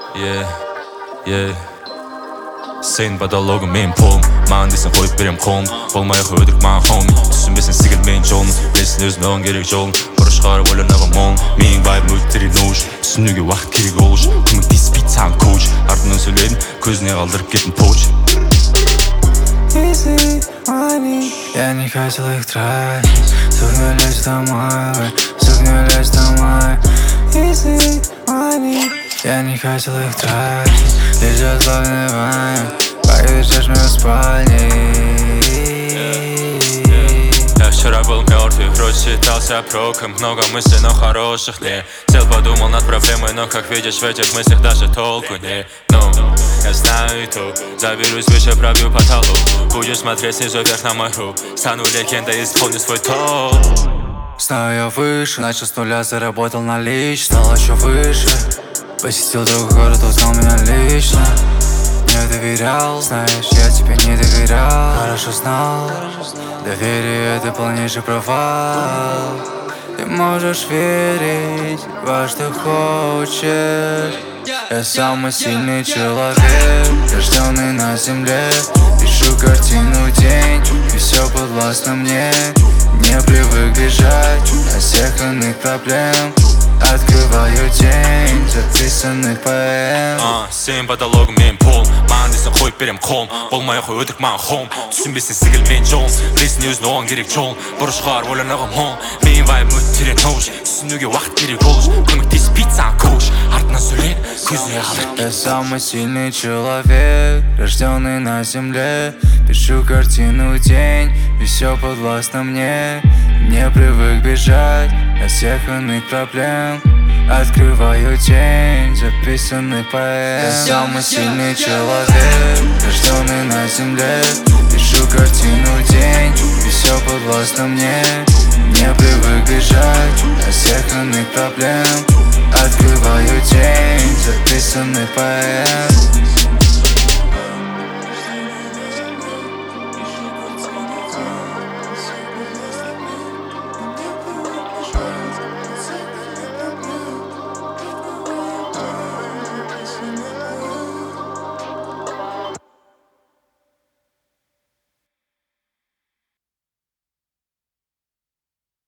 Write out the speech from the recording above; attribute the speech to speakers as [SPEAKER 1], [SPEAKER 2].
[SPEAKER 1] Sen потологом мен полым маған десең қойып берем қолым болмай-ақ өтірік маған хоми түсінбесең секіл мен жолын білесің өзің оған керек жолын бұрыш қарап ойлануға молын менің вайбым өте нуж түсінуге уақыт керек ол үшін көмектеспейді саған коуч артынан сөйледің көзіне қалдырып кеттің поуч.
[SPEAKER 2] Easy money, я не хотел их тратить. Сухню лечь домой, сухню лечь домой. Easy money, я не хотел их тратить. Лежат злобные вами, поедешь в мою спальне.
[SPEAKER 1] Я вчера был мертвый, вроде считался проком. Много мыслей, но хороших не. Сел, подумал над проблемой, но как видишь в этих мыслях даже толку не. Я знаю и то, заберусь выше, пробью потолок. Будешь смотреть снизу вверх на мою стану легендой, исполню свой топ.
[SPEAKER 2] Знаю я выше, начал с нуля, заработал наличные. Стал еще выше, посетил другой город, узнал меня лично. Не доверял, знаешь, я тебе не доверял. Хорошо знал, доверие это полнейший провал. Ты можешь верить во что хочешь. Я самый сильный человек, рожденный на земле. Пишу картину день, и все подвластно мне. Не привык бежать от всех иных проблем. Открываю день записанных поэм.
[SPEAKER 1] Сен потологом мен полым маған десең қойып берем қолым болмай-ақ өтірік маған хоми түсінбесең секіл мен жолын білесің өзің оған керек жолын бұрыш қарап ойлануға молын менің вайбым өте нуж түсінуге уақыт керек ол үшін көмектеспейді саған коуч артынан сөйледің көзіне қалдырып.
[SPEAKER 2] Я самый сильный человек, рожденный на земле. Пишу картину день, и все подвластно мне. Не привык бежать от всех иных проблем. Открываю день записанных поэм. Я самый сильный человек, рожденный на земле. Пишу картину день, и все подвластно мне. Не привык бежать от всех иных проблем. Открываю день записанных поэм.